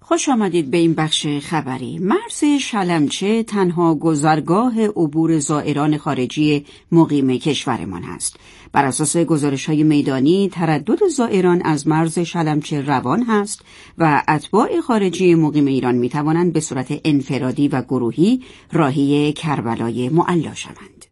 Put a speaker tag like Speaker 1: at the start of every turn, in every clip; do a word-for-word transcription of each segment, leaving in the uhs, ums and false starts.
Speaker 1: خوش آمدید به این بخش خبری. مرز شلمچه تنها گذرگاه عبور زائران خارجی مقیم کشورمان است. بر اساس گزارش‌های میدانی تردد زائران از مرز شلمچه روان است و اتباع خارجی مقیم ایران می‌توانند به صورت انفرادی و گروهی راهی کربلای معلا شوند.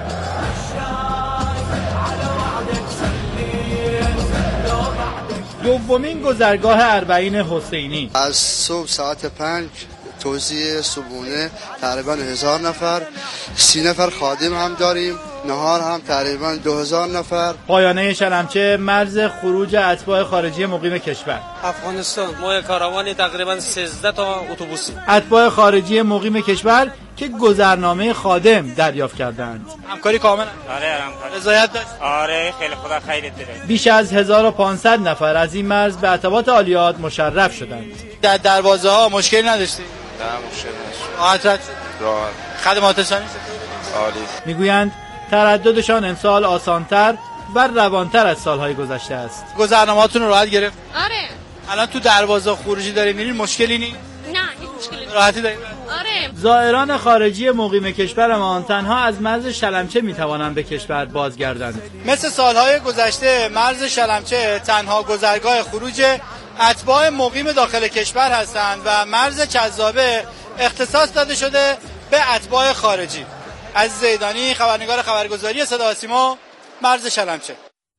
Speaker 2: دومین گذرگاه اربعین حسینی
Speaker 3: از صبح ساعت پنج توزیع صبحونه تقریبا هزار نفر، سی نفر خادم هم داریم، نهار هم تقریبا دو هزار نفر.
Speaker 2: پایانه شلمچه مرز خروج اتباع خارجی مقیم کشور.
Speaker 4: افغانستان ما کاروانی تقریبا سیزده تا اتوبوسی
Speaker 2: اتباع خارجی مقیم کشور که گذرنامه خادم دریافت کردند.
Speaker 4: همکاری کامل.
Speaker 5: آره همکاری.
Speaker 4: رضایت داشت.
Speaker 5: آره خیلی خدا خیرت بده.
Speaker 2: بیش از هزار و پانصد نفر از این مرز به ارتباط عالیات مشرف شدند.
Speaker 4: در دروازه ها مشکلی نداشتید؟
Speaker 5: نه مشکل نداشت.
Speaker 4: راحت شد.
Speaker 5: راحت.
Speaker 4: خدمات ثانی چطور؟
Speaker 5: عالی.
Speaker 2: میگویند ترددشان امسال آسانتر و روانتر از سالهای گذشته است.
Speaker 4: گذرنامه‌هاتون رو راحت گرفت؟
Speaker 6: آره.
Speaker 4: الان تو دروازه خروجی دارین میرین مشکلی نیست؟
Speaker 6: نه هیچ مشکلی نیست.
Speaker 4: راحتی دارین؟
Speaker 6: آره.
Speaker 2: زائران خارجی مقیم کشورمان تنها از مرز شلمچه میتوانند به کشور بازگردند.
Speaker 4: مثل سالهای گذشته مرز شلمچه تنها گذرگاه خروج اتباع مقیم داخل کشور هستند و مرز جذابه اختصاص داده شده به اتباع خارجی. عزیز زیدانی، خبرنگار خبرگزاری صدا و سیما، مرز شلمچه.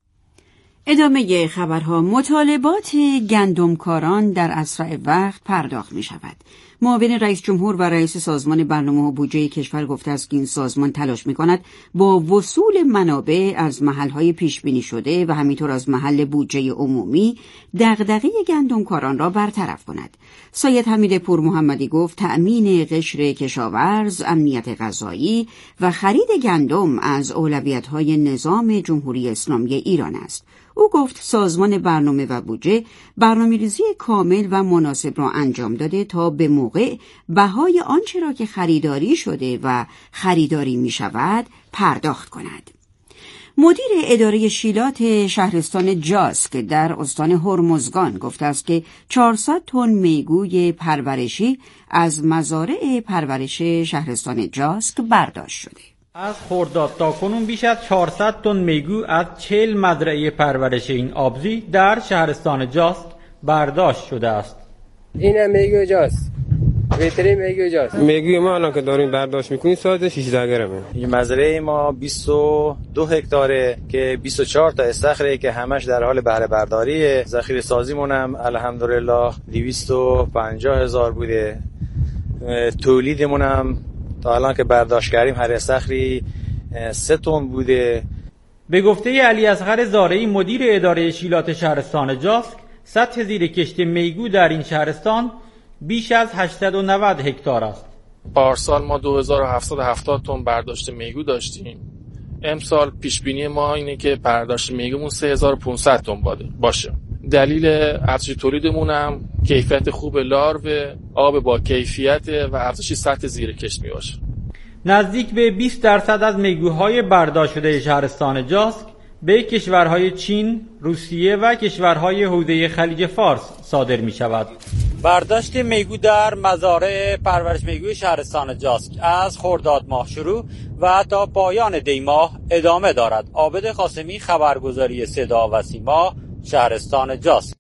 Speaker 1: ادامه خبرها. مطالبات گندمکاران در اسرع وقت پرداخت می شود. معاون رئیس جمهور و رئیس سازمان برنامه و بودجه کشور گفته است که این سازمان تلاش می کند با وصول منابع از محلهای پیش بینی شده و همینطور از محل بودجه عمومی دغدغه گندمکاران را برطرف کند. سید حمید پور محمدی گفت تأمین قشر کشاورز، امنیت غذایی و خرید گندم از اولویت‌های نظام جمهوری اسلامی ایران است. او گفت سازمان برنامه و بودجه برنامه‌ریزی کامل و مناسب را انجام داده تا به موقع بهای آنچه را که خریداری شده و خریداری می شود پرداخت کند. مدیر اداره شیلات شهرستان جاسک در استان هرمزگان گفته است که چهارصد تن میگوی پرورشی از مزارع پرورش شهرستان جاسک برداشت شده.
Speaker 7: از خرداد تا کنون بیش از چهارصد تن میگو از چهل مزرعه پرورش این آبزی در شهرستان جاسک برداشت شده است.
Speaker 8: این میگو جاسک بهترین میگو جاسک.
Speaker 9: میگوی ما الان که داریم برداشت میکنیم ساعت شانزده گرمه.
Speaker 10: این مزرعه ما بیست و دو هکتاره که بیست و چهار تا استخره که همش در حال بهره برداریه. ذخیره سازیمون هم الحمدلله دویست و پنجاه هزار بوده. تولیدمون هم تا الان که برداشت کردیم هر استخری سه تن بوده.
Speaker 7: به گفته علی اصغر زارعی مدیر اداره شیلات شهرستان جاسک، سطح زیر کشت میگو در این شهرستان بیش از هشتصد و نود هکتار است.
Speaker 11: پارسال ما دو هزار و هفتصد و هفتاد تن برداشت میگو داشتیم. امسال پیش بینی ما اینه که برداشت میگومون سه هزار و پانصد تن باشه. دلیل افزایش تولیدمون هم کیفیت خوب لارو، آب با کیفیت و افزایش سطح زیر کشت میباشه.
Speaker 7: نزدیک به بیست درصد از میگوهای برداشت شده شهرستان جاسک به کشورهای چین، روسیه و کشورهای حوزه خلیج فارس صادر می شود.
Speaker 12: برداشت میگو در مزارع پرورش میگوی شهرستان جاسک از خرداد ماه شروع و تا پایان دی ماه ادامه دارد. عابد قاسمی، خبرگزاری صدا و سیما، شهرستان جاسک.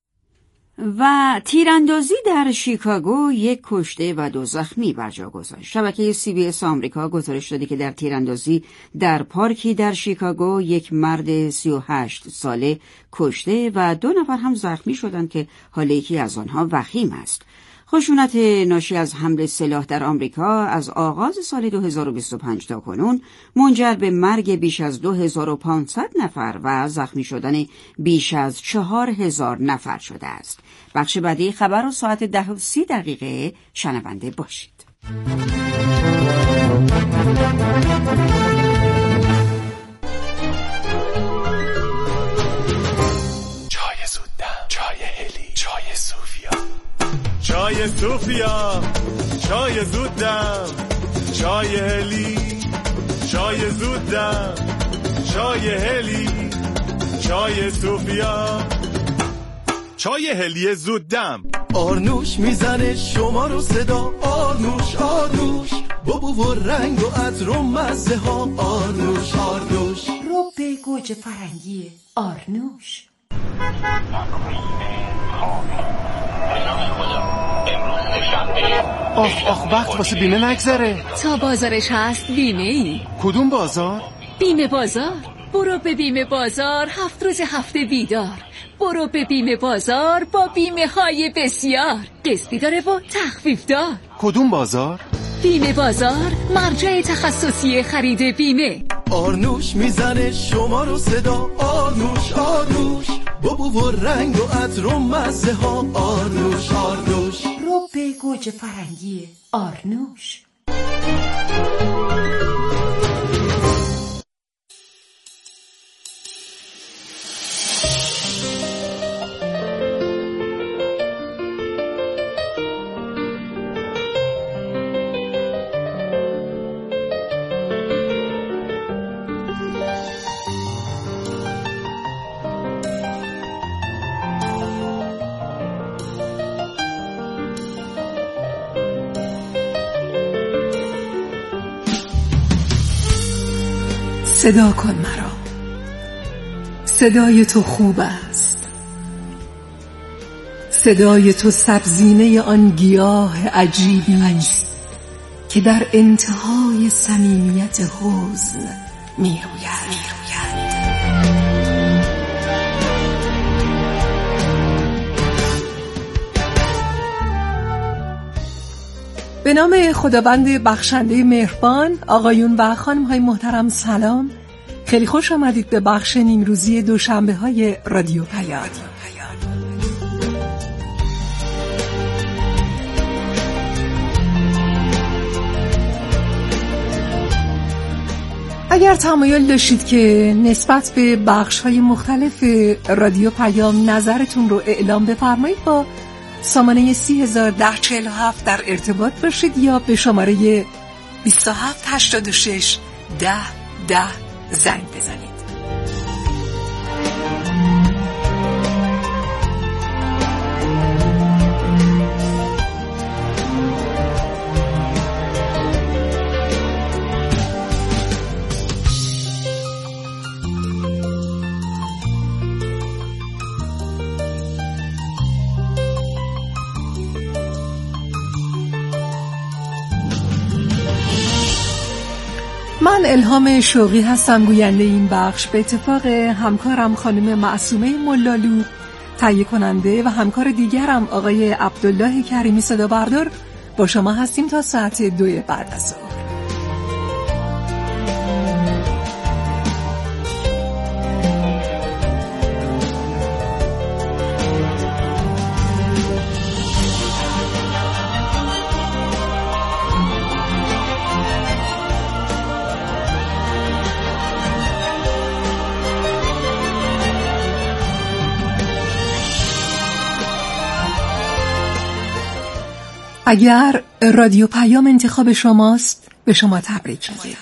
Speaker 1: و تیراندازی در شیکاگو یک کشته و دو زخمی بر جا گذاشت. شبکه سی بی اس آمریکا گزارش داده که در تیراندازی در پارکی در شیکاگو یک مرد سی و هشت ساله کشته و دو نفر هم زخمی شدند که حال یکی از آنها وخیم است. خشونت ناشی از حمل سلاح در آمریکا از آغاز سال دو هزار و بیست و پنج تا کنون منجر به مرگ بیش از دو هزار و پانصد نفر و زخمی شدن بیش از چهار هزار نفر شده است. بخش بعدی خبر رو ساعت ده و سی دقیقه شنونده باشید.
Speaker 13: چای زودم، چای هلی، چای صوفیا،
Speaker 14: چای صوفیا، چای زودم، چای هلی، چای زودم، چای هلی، چای صوفیا. چای هلی زودم
Speaker 6: آرنوش میزنه شما رو صدا، آرنوش آرنوش بابو و رنگ و عطر و مزه ها، آرنوش آرنوش
Speaker 15: رو به گوجه فرنگی آرنوش.
Speaker 14: آخ آخ وقت واسه بیمه نگذره.
Speaker 16: تا بازارش هست بیمه ای.
Speaker 14: کدوم بازار؟
Speaker 16: بیمه بازار. برو به بیمه بازار، هفت روز هفته بیدار. برو به بیمه بازار با بیمه های بسیار، قسطی داره و تخفیف دار.
Speaker 14: کدوم بازار؟
Speaker 16: بیمه بازار، مرجع تخصصی خرید بیمه.
Speaker 6: آرنوش میزنه شما رو صدا، آرنوش آرنوش بابو و رنگ و عطر و مزه ها، آرنوش آرنوش
Speaker 15: رو به گوجه فرنگی آرنوش.
Speaker 17: صدا کن مرا، صدای تو خوب است، صدای تو سبزینه آن گیاه عجیبی است که در انتهای صمیمیت حزن میروید. به نام خداوند بخشنده مهربان، آقایون و خانم‌های محترم سلام. خیلی خوش آمدید به بخش نیمروزی دوشنبه های رادیو پیام. اگر تمایل داشتید که نسبت به بخش های مختلف رادیو پیام نظرتون رو اعلام بفرمایید، با سامانه سی هزار ده چهل و هفت در ارتباط باشید یا به شماره بیست و هفت هشتاد و شش ده ده زنگ بزنید. من الهام شوقی هستم، گوینده این بخش. به اتفاق همکارم خانم معصومه ملالو تهیه کننده و همکار دیگرم آقای عبدالله کریمی صدا بردار با شما هستیم تا ساعت دو بعد از ظهر. اگر رادیو پیام انتخاب شماست، به شما تبریک میگم.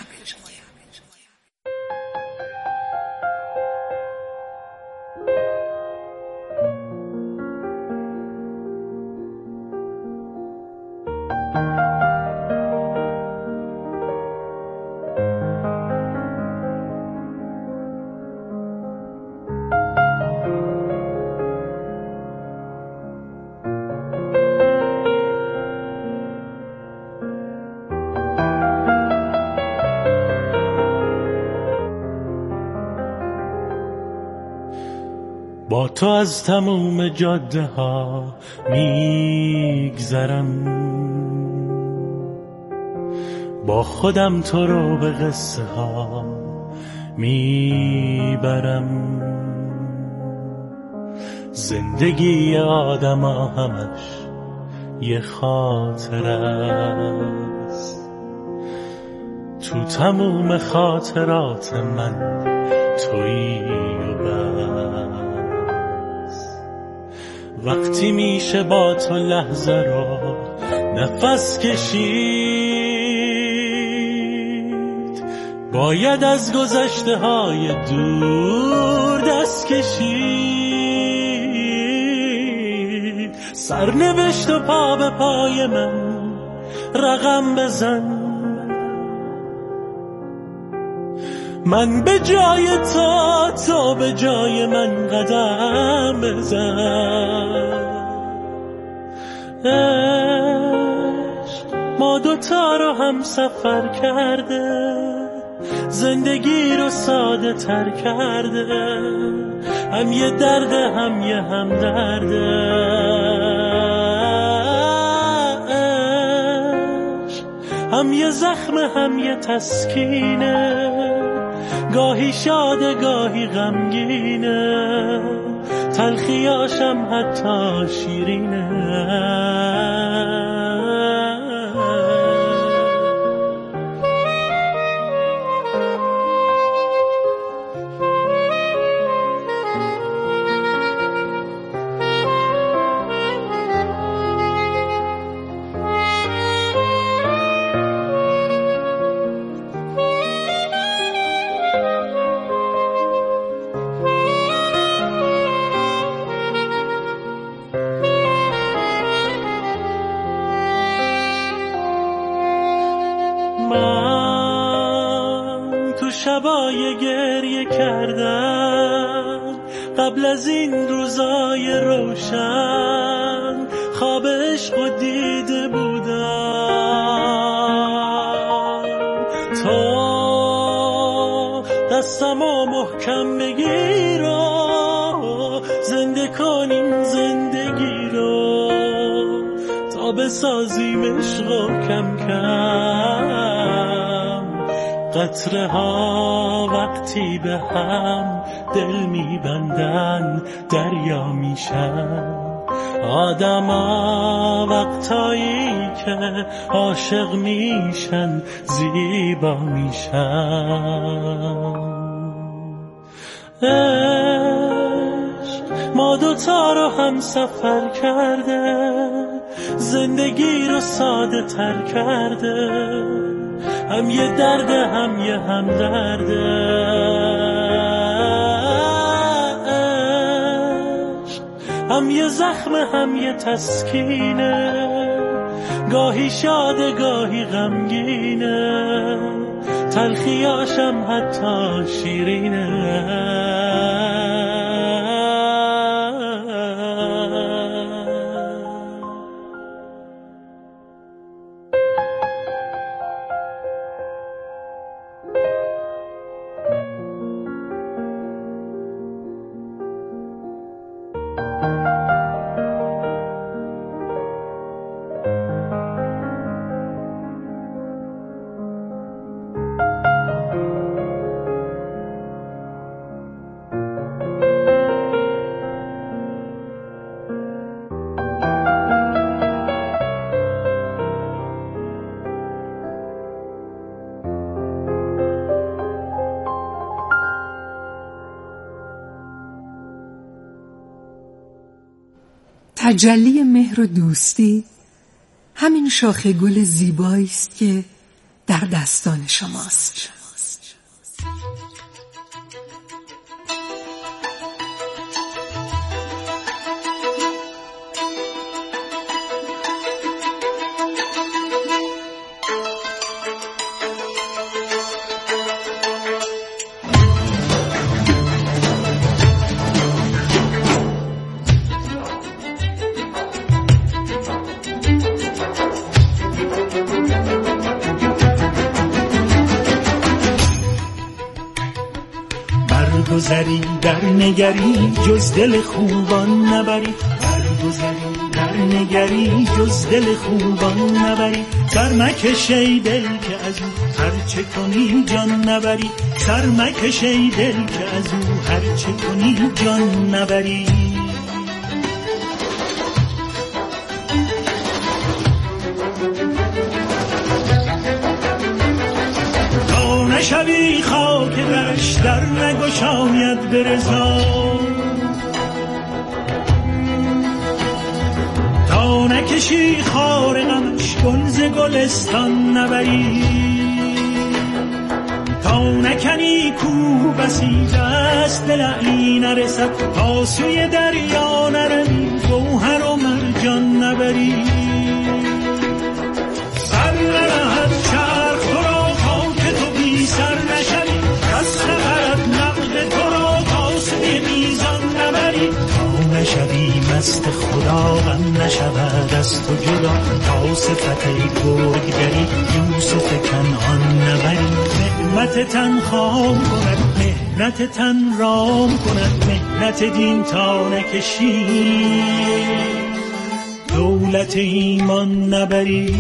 Speaker 14: با تو از تموم جاده ها میگذرم، با خودم تو رو به قصه ها میبرم. زندگی آدم ها همش یه خاطر است، تو تموم خاطرات من تویی و بس. وقتی میشه با تو لحظه رو نفس کشید، باید از گذشته های دور دست کشید. سرنوشت و پا به پای من رقم بزن، من به جای تو، تو به جای من قدم بزن. عشق ما دوتا رو هم سفر کرده، زندگی رو ساده تر کرده، هم یه درده هم یه هم درده. عشق هم یه زخم هم یه تسکینه، گاهی شاده گاهی غمگینه، تلخیاشم حتی شیرینه. شبای گریه کردن قبل از این روزای روشن، خواب عشق و دیده بودم. تو دستمو محکم بگیر و زنده کنیم زندگی رو، تا بسازیم عشق و کم کم قطره ها وقتی به هم دل میبندن دریا میشن. آدم ها وقتایی که عاشق میشن زیبا میشن. عشق ما دوتا رو هم سفر کرده، زندگی رو ساده تر کرده، هم یه درده هم یه هم درده. عشق هم یه زخم هم یه تسکینه، گاهی شاده گاهی غمگینه، تلخیاشم حتی شیرینه.
Speaker 17: تجلی مهر و دوستی همین شاخه گل زیبایی است که در دستان شماست.
Speaker 14: برگذری در نگری جز دل خوبان نبری، برگذری در نگری جز دل خوبان نبری. سر مکش ای دل که از او هر چه کنی جان نبری، سر مکش ای دل که از او هر چه کنی جان نبری. نشوی خاک درش در نگشاید به رضا، تا نکشی خار غمش گل ز گلستان نبری، تا نکنی کو بسیج است دل این نرسد، تا سوی دریا نروی گوهر و مرجان نبری. سر نرهد چرخ تو را تا که تو بی سر نشوی، کس نبرد نقد تو را تا سوی میزان نبری. تا نشوی مست خدا غم نشود از تو جدا، تا صفت گرگدری یوسف کنعان نبری. نعمت تن خام کند مهنت تن رام کند، مهنت دین تا نکشی دولت ایمان نبری.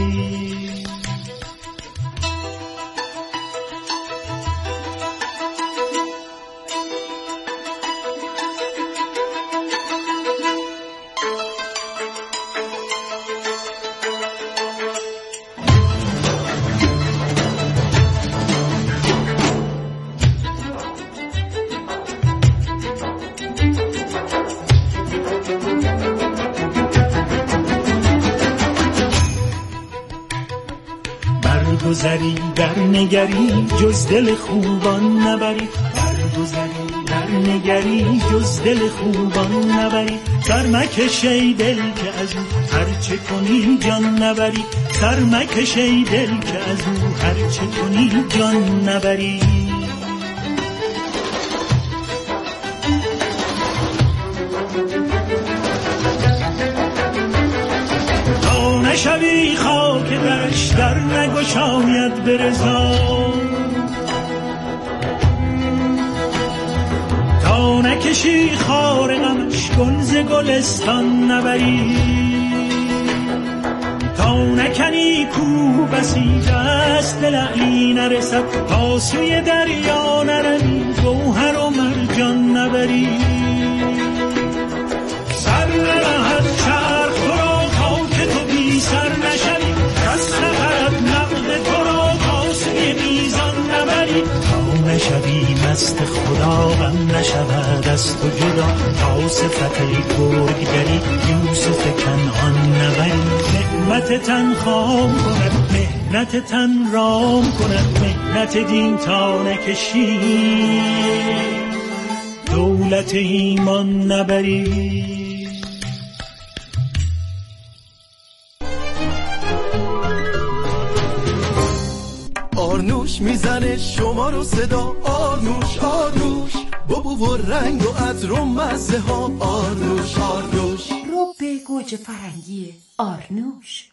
Speaker 14: برگذری در نگری جز دل خوبان نبری، برگذری در نگری جز دل خوبان نبری. سر مکش ای دل که از او هر چه کنی جان نبری، سر مکش ای دل که از او هر چه کنی جان نبری. نشوی خاک درش در نگشاید به رضا، تا نکشی خار غمش گل ز گلستان نبری. تا نکنی کو بسیج است دلعی نرسد، تا سوی دریا نروی گوهر و مرجان نبری. سر نرهد چرخ تو را تا که تو بی سر نشوی، کس نبرد نقد تو را تا سوی میزان نبری. تا نشوی مست خدا غم نشود از تو جدا، تا صفت گرگدری یوسف کنعان نبری. نعمت تن خام کند مهنت تن رام کند، مهنت دین تا نکشی دولت ایمان نبری.
Speaker 6: آرنوش میزنه شما رو صدا، آرنوش آرنوش بابو و رنگ و عطر و مزه ها، آرنوش آرنوش
Speaker 15: رو به گوجه فرنگی آرنوش.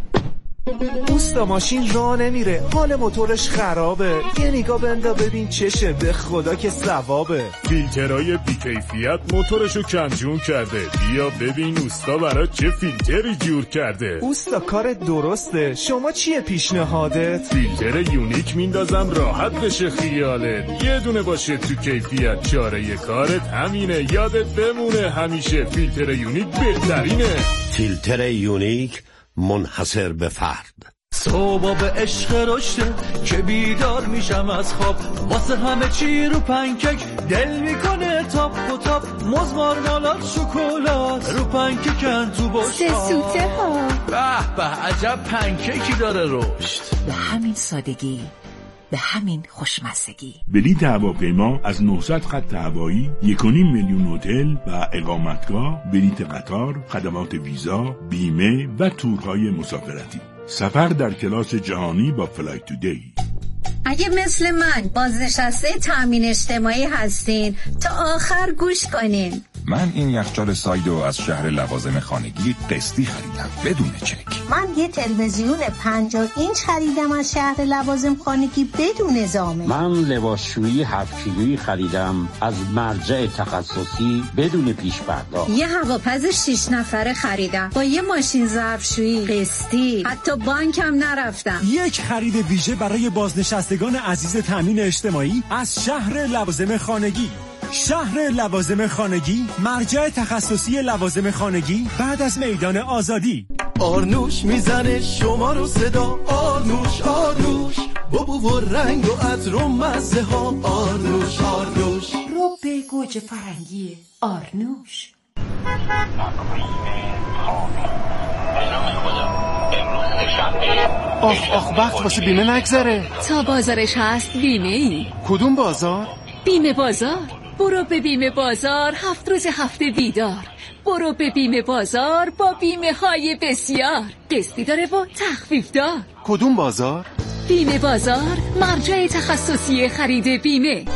Speaker 18: اوستا ماشین راه نمیره، حال موتورش خرابه، یه نگاه بندا ببین چشه، به خدا که ثوابه.
Speaker 19: فیلترهای بیکیفیت موتورشو کمجون کرده، بیا ببین اوستا برات چه فیلتری جور کرده.
Speaker 18: اوستا کار درسته، شما چیه پیشنهادت؟
Speaker 19: فیلتر یونیک میندازم راحت بشه خیالت، یه دونه باشه تو کیفیت، چاره کارت همینه، یادت بمونه همیشه فیلتر یونیک بهترینه.
Speaker 20: فیلتر یونیک منحصر به فرد.
Speaker 6: صبح به عشق رشته که بیدار میشم از خواب، واسه همه چی رو پنکک دل میکنه تاپ و تاپ، موز مارمالاد شکلات رو پنککن تو بشقاب،
Speaker 16: سه سوته ها
Speaker 6: به به عجب پنککی داره رشد.
Speaker 15: به همین سادگی، به همین خوشمزگی.
Speaker 21: بلیط هواپیما از نهصد خط هوایی، یک و نیم میلیون هتل و اقامتگاه، بلیط قطار، خدمات ویزا، بیمه و تورهای مسافرتی. سفر در کلاس جهانی با فلایت تودی.
Speaker 22: اگه مثل من بازنشسته تامین اجتماعی هستین تا آخر گوش کنین.
Speaker 23: من این یخچال سایدو از شهر لوازم خانگی قسطی خریدم بدون چک.
Speaker 22: من یه تلویزیون پنجاه اینچ خریدم از شهر لوازم خانگی بدون اضافه.
Speaker 24: من لباسشویی هفت کیلویی خریدم از مرجع تخصصی بدون پیش پرداخت.
Speaker 22: یه هواپز شش نفره خریدم با یه ماشین ظرفشویی قسطی، حتی بانکم نرفتم.
Speaker 25: یک خرید ویژه برای بازنشستگان عزیز تامین اجتماعی از شهر لوازم خانگی. شهر لوازم خانگی، مرجع تخصصی لوازم خانگی بعد از میدان آزادی.
Speaker 6: آرنوش میزنه شما رو صدا، آرنوش آرنوش بابو و رنگ و عطر و مزه ها، آرنوش آرنوش
Speaker 15: رو به گوجه فرنگی آرنوش.
Speaker 18: آخ آخ وقت واسه بیمه نگذره.
Speaker 16: تا بازارش هست بیمه ای.
Speaker 18: کدوم بازار؟
Speaker 16: بیمه بازار. برو به بیمه بازار، هفت روز هفته بیدار. برو به بیمه بازار با بیمه های بسیار. قسطی داره و تخفیف دار.
Speaker 2: کدوم بازار؟
Speaker 16: بیمه بازار، مرجع تخصصی خرید بیمه.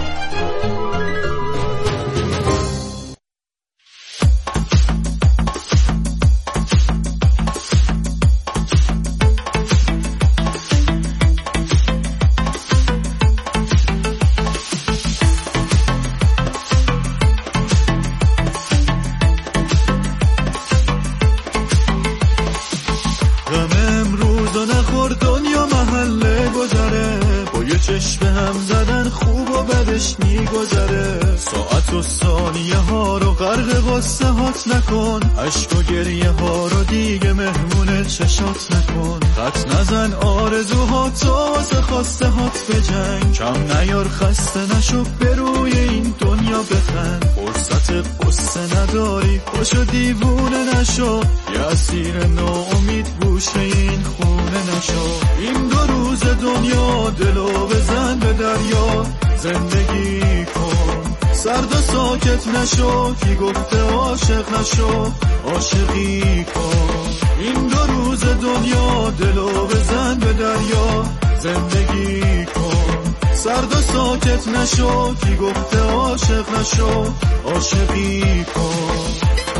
Speaker 6: چشم هم زدن خوب و بدش میگذره، ساعت و ثانیه ها رو غرق قصه هات نکن، عشق و گریه ها رو دیگه مهمون چشات نکن، خط نزن آرزوهاتو واسه خواسته هات بجنگ، کم نیار خسته نشو به روی این دنیا بخند، فرصت قصه نداری پاشو دیوونه نشو، یه اسیر ناامید گوشه این خونه نشو، این دو روز دنیا دلو بزن به دریا، زندگی کن سرد و ساکت نشو، کی گفته عاشق نشو، عاشقی کن، این دو روز دنیا دلو بزن به دریا، زندگی کن سرد و ساکت نشو، کی گفته عاشق نشو، عاشقی کن.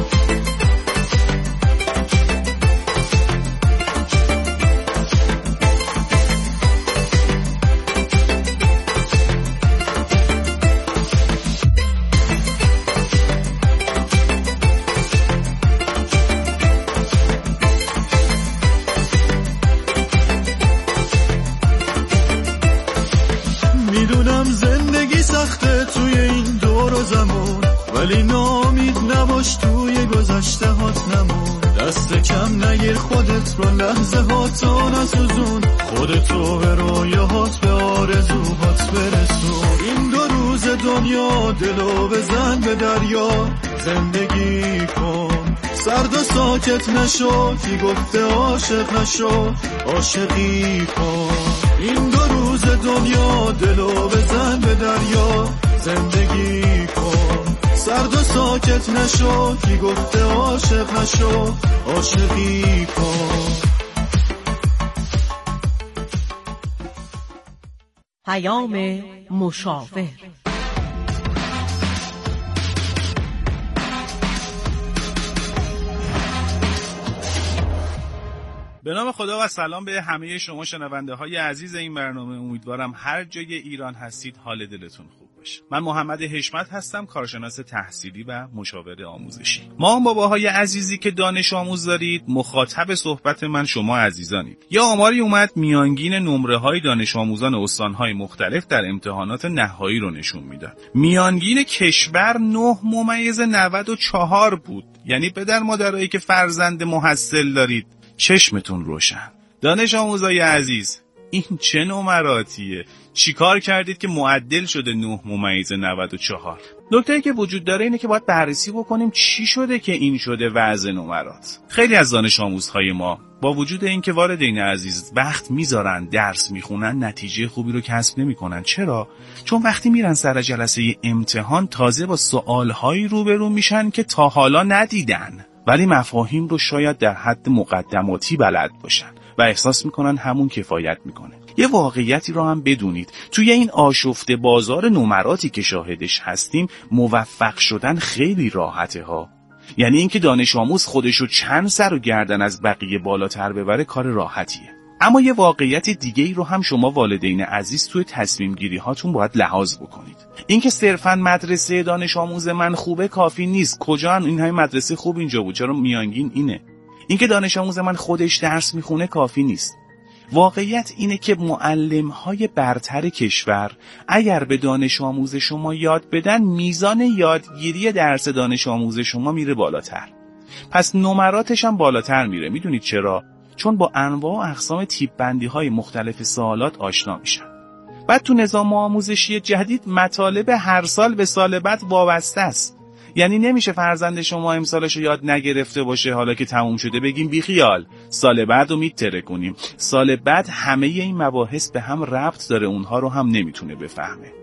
Speaker 6: ولی نامید نباش توی گذشته هات نمون، دست کم نگیر خودت رو لحظه هاتو نسوزون، خودتو به رویاهات به آرزوهات برسون، این دو روز دنیا دلو بزن به دریا، زندگی کن سرد و ساکت نشو، کی گفته عاشق نشو، عاشقی کن، این دو روز دنیا دلو بزن به دریا، زندگی کن سرد و ساکت نشو، کی گفته عاشق نشو، عاشقی کن.
Speaker 3: پیام مشاور.
Speaker 4: به نام خدا و سلام به همه شما شنونده های عزیز این برنامه. امیدوارم هر جای ایران هستید حال دلتون خوب باشه. من محمد حشمت هستم، کارشناس تحصیلی و مشاور آموزشی. ما باباهای عزیزی که دانش آموز دارید، مخاطب صحبت من شما عزیزانید. یا آماری اومد میانگین نمره های دانش آموزان استانهای مختلف در امتحانات نهایی رو نشون میداد. میانگین کشور نه ممیز نود و چهار بود. یعنی پدر مادرایی که فرزند محصل دارید چشمتون روشن. دانش آموزای عزیز، این چه نمراتیه؟ چیکار کردید که معدل شده نه ممیز نود و چهار؟ نکته‌ای که وجود داره اینه که باید بررسی بکنیم چی شده که این شده وضع نمرات. خیلی از دانش آموزهای ما با وجود اینکه والدین عزیز وقت میذارن درس میخونن، نتیجه خوبی رو کسب نمیکنن. چرا؟ چون وقتی میرن سر جلسه امتحان تازه با سوالهایی روبرو میشن که تا حالا ندیدن، ولی مفاهیم رو شاید در حد مقدماتی بلد باشن و احساس میکنن همون کفایت میکنه. یه واقعیتی رو هم بدونید، توی این آشفته بازار نمراتی که شاهدش هستیم موفق شدن خیلی راحته ها. یعنی اینکه دانش آموز خودشو چند سر و گردن از بقیه بالاتر ببره کار راحتیه. اما یه واقعیت دیگه ای رو هم شما والدین عزیز توی تصمیم گیری هاتون باید لحاظ بکنید. اینکه صرفاً مدرسه دانش آموز من خوبه کافی نیست. کجا این های مدرسه خوب اینجا بود، چرا میانگین اینه؟ اینکه دانش آموز من خودش درس میخونه کافی نیست. واقعیت اینه که معلم‌های برتر کشور اگر به دانش آموز شما یاد بدن، میزان یادگیری درس دانش آموز شما میره بالاتر. پس نمراتش هم بالاتر میره. میدونید چرا؟ چون با انواع و اقسام تیپ بندی های مختلف سوالات آشنا میشن. بعد تو نظام آموزشی جدید مطالب هر سال به سال بعد وابسته است. یعنی نمیشه فرزند شما امسالشو یاد نگرفته باشه، حالا که تموم شده بگیم بیخیال، سال بعد رو میتره کنیم. سال بعد همه این مباحث به هم ربط داره، اونها رو هم نمیتونه بفهمه.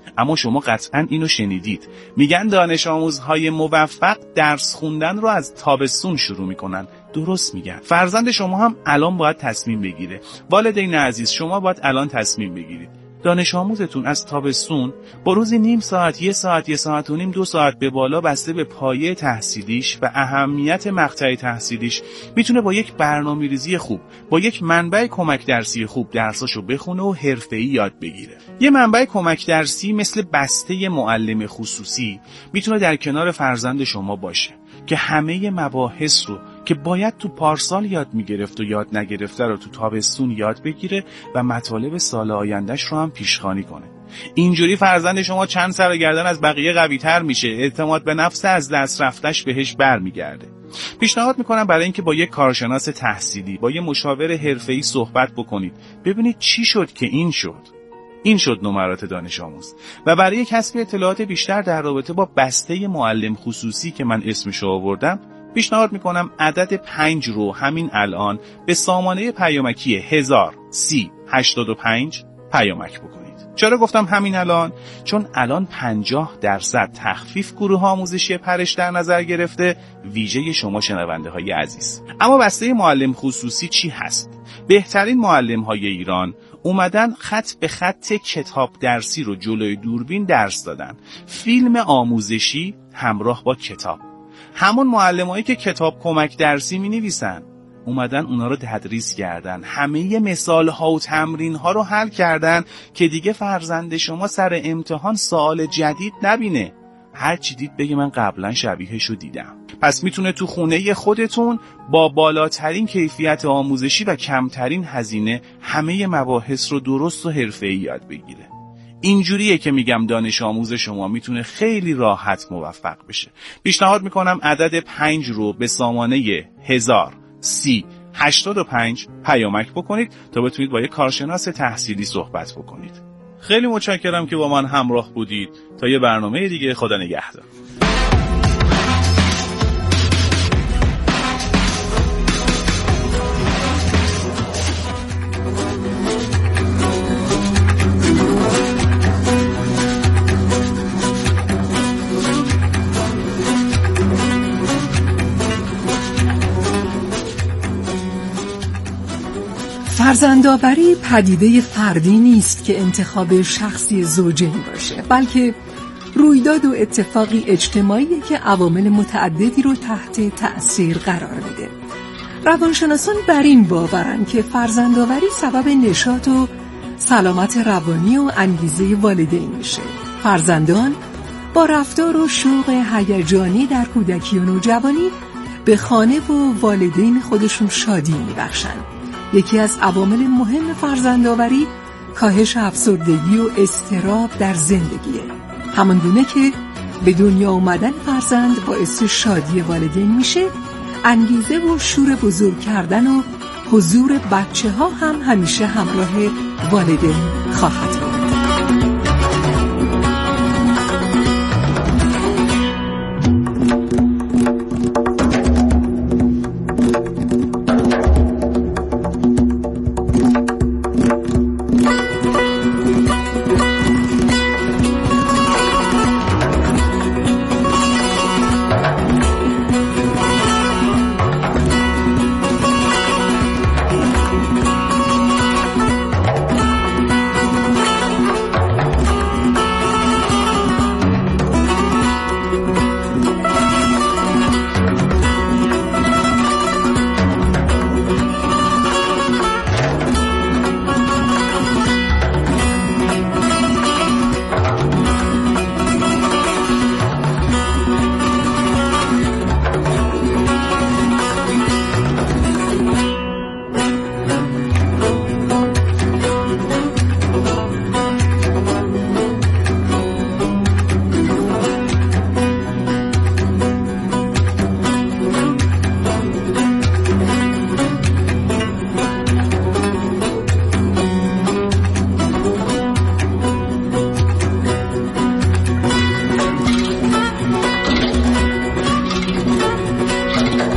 Speaker 4: اما شما قطعاً اینو شنیدید، میگن دانش آموزهای موفق درس خوندن رو از تابستون شروع میکنن. درست میگن. فرزند شما هم الان باید تصمیم بگیره. والدین عزیز، شما باید الان تصمیم بگیرید. دانش آموزتون از تابستون با روزی نیم ساعت، یه ساعت، یه ساعت و نیم، دو ساعت به بالا، بسته به پایه تحصیلیش و اهمیت مقطع تحصیلیش، میتونه با یک برنامه‌ریزی خوب، با یک منبع کمک درسی خوب درساشو بخونه و حرفه‌ای یاد بگیره. یه منبع کمک درسی مثل بسته معلم خصوصی میتونه در کنار فرزند شما باشه که همه مباحث رو که باید تو پارسال یاد میگرفت و یاد نگرفته رو تو تابستون یاد بگیره و مطالب سال آیندهش رو هم پیشخوانی کنه. اینجوری فرزند شما چند سر و گردن از بقیه قوی تر میشه، اعتماد به نفس از دست رفتش بهش برمیگرده. پیشنهاد میکنم برای اینکه با یک کارشناس تحصیلی، با یک مشاور حرفه‌ای صحبت بکنید، ببینید چی شد که این شد. این شد نمرات دانش آموز. و برای کسب اطلاعات بیشتر در رابطه با بسته معلم خصوصی که من اسمشو آوردم، پیشنهاد میکنم عدد پنج رو همین الان به سامانه پیامکی هزار سی هشتاد و پنج پیامک بکنید. چرا گفتم همین الان؟ چون الان پنجاه درصد تخفیف گروه آموزشی پرش در نظر گرفته، ویژه شما شنونده های عزیز. اما بسته معلم خصوصی چی هست؟ بهترین معلم های ایران اومدن خط به خط کتاب درسی رو جلوی دوربین درس دادن، فیلم آموزشی همراه با کتاب. همون معلمایی که کتاب کمک درسی می نویسن اومدن اونا رو تدریس کردن، همه مثال ها و تمرین ها رو حل کردن که دیگه فرزند شما سر امتحان سوال جدید نبینه، هر چی دید بگه من قبلا شبیهشو دیدم. پس میتونه تو خونه خودتون با بالاترین کیفیت آموزشی و کمترین هزینه همه مباحث رو درست و حرفه‌ای یاد بگیره. اینجوریه که میگم دانش آموز شما میتونه خیلی راحت موفق بشه. پیشنهاد میکنم عدد پنج رو به سامانه هزار سی هشتاد و پنج پیامک بکنید تا بتونید با یک کارشناس تحصیلی صحبت بکنید. خیلی متشکرم که با من همراه بودید. تا یه برنامه دیگه، خدا نگهدار.
Speaker 17: فرزندآوری پدیده فردی نیست که انتخاب شخصی زوجین باشه، بلکه رویداد و اتفاقی اجتماعی که عوامل متعددی رو تحت تأثیر قرار میده. روانشناسان بر این باورن که فرزندآوری سبب نشاط و سلامت روانی و انگیزه والدین میشه. فرزندان با رفتار و شوق هیجانی در کودکی و نوجوانی به خانه و والدین خودشون شادی میبخشن. یکی از عوامل مهم فرزندآوری کاهش افسردگی و اضطراب در زندگیه. همانگونه که به دنیا آمدن فرزند باعث شادی والدین میشه، انگیزه و شور بزرگ کردن و حضور بچه ها هم همیشه همراه والدین خواهد بود.